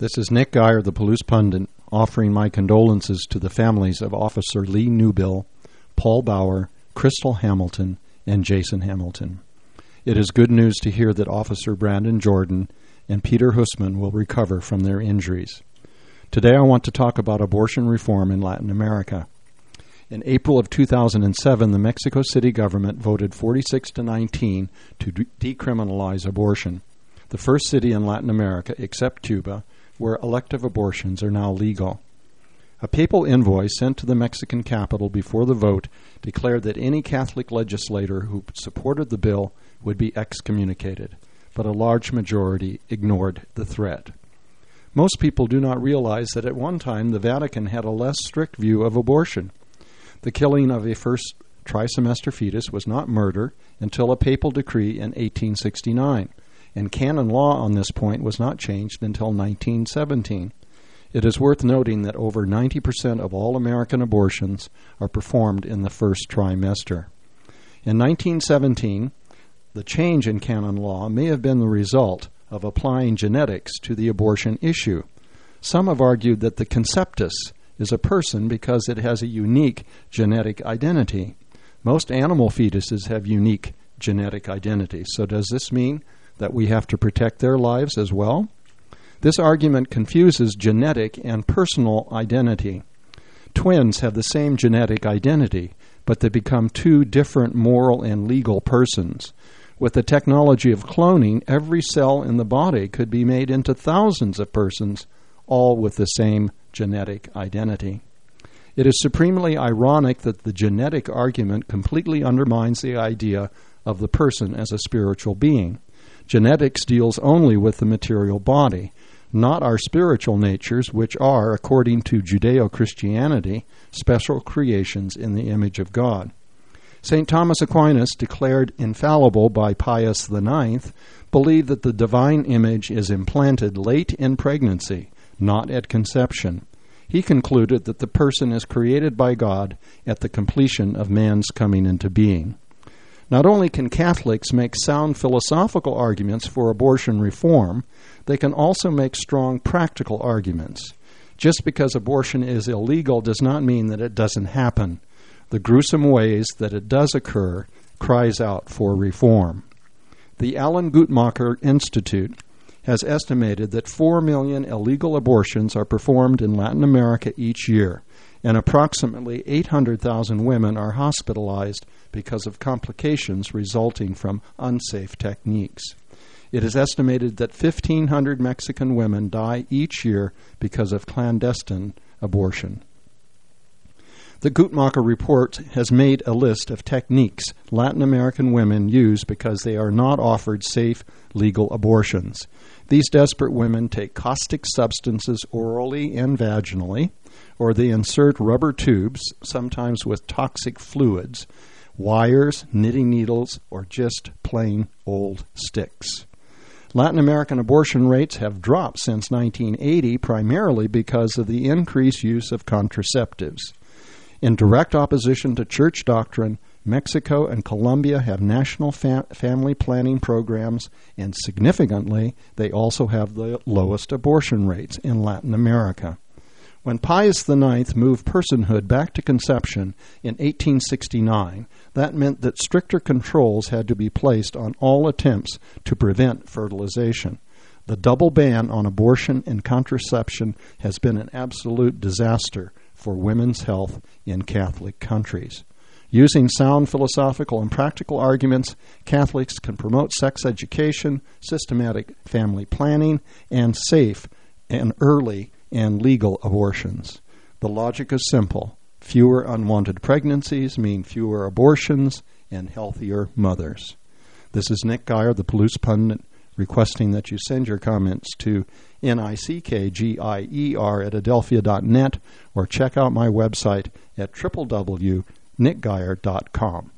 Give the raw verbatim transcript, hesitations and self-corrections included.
This is Nick Geyer, the Palouse Pundit, offering my condolences to the families of Officer Lee Newbill, Paul Bauer, Crystal Hamilton, and Jason Hamilton. It is good news to hear that Officer Brandon Jordan and Peter Hussman will recover from their injuries. Today I want to talk about abortion reform in Latin America. In April of two thousand seven, the Mexico City government voted forty-six to nineteen to de- decriminalize abortion, the first city in Latin America, except Cuba, where elective abortions are now legal. A papal envoy sent to the Mexican capital before the vote declared that any Catholic legislator who supported the bill would be excommunicated, but a large majority ignored the threat. Most people do not realize that at one time the Vatican had a less strict view of abortion. The killing of a first trimester fetus was not murder until a papal decree in eighteen sixty-nine, and canon law on this point was not changed until nineteen seventeen. It is worth noting that over ninety percent of all American abortions are performed in the first trimester. In nineteen seventeen, the change in canon law may have been the result of applying genetics to the abortion issue. Some have argued that the conceptus is a person because it has a unique genetic identity. Most animal fetuses have unique genetic identities. So does this mean that we have to protect their lives as well? This argument confuses genetic and personal identity. Twins have the same genetic identity, but they become two different moral and legal persons. With the technology of cloning, every cell in the body could be made into thousands of persons, all with the same genetic identity. It is supremely ironic that the genetic argument completely undermines the idea of the person as a spiritual being. Genetics deals only with the material body, not our spiritual natures, which are, according to Judeo-Christianity, special creations in the image of God. Saint Thomas Aquinas, declared infallible by Pius the Ninth, believed that the divine image is implanted late in pregnancy, not at conception. He concluded that the person is created by God at the completion of man's coming into being. Not only can Catholics make sound philosophical arguments for abortion reform, they can also make strong practical arguments. Just because abortion is illegal does not mean that it doesn't happen. The gruesome ways that it does occur cries out for reform. The Alan Guttmacher Institute has estimated that four million illegal abortions are performed in Latin America each year, and approximately eight hundred thousand women are hospitalized because of complications resulting from unsafe techniques. It is estimated that fifteen hundred Mexican women die each year because of clandestine abortion. The Guttmacher report has made a list of techniques Latin American women use because they are not offered safe, legal abortions. These desperate women take caustic substances orally and vaginally, or they insert rubber tubes, sometimes with toxic fluids, wires, knitting needles, or just plain old sticks. Latin American abortion rates have dropped since nineteen eighty, primarily because of the increased use of contraceptives. In direct opposition to church doctrine, Mexico and Colombia have national fa- family planning programs, and significantly, they also have the lowest abortion rates in Latin America. When Pius the Ninth moved personhood back to conception in eighteen sixty-nine, that meant that stricter controls had to be placed on all attempts to prevent fertilization. The double ban on abortion and contraception has been an absolute disaster for women's health in Catholic countries. Using sound philosophical and practical arguments, Catholics can promote sex education, systematic family planning, and safe and early and legal abortions. The logic is simple. Fewer unwanted pregnancies mean fewer abortions and healthier mothers. This is Nick Geyer, the Palouse Pundit, requesting that you send your comments to N I C K G I E R at adelphia dot net or check out my website at w w w dot nick geyer dot com.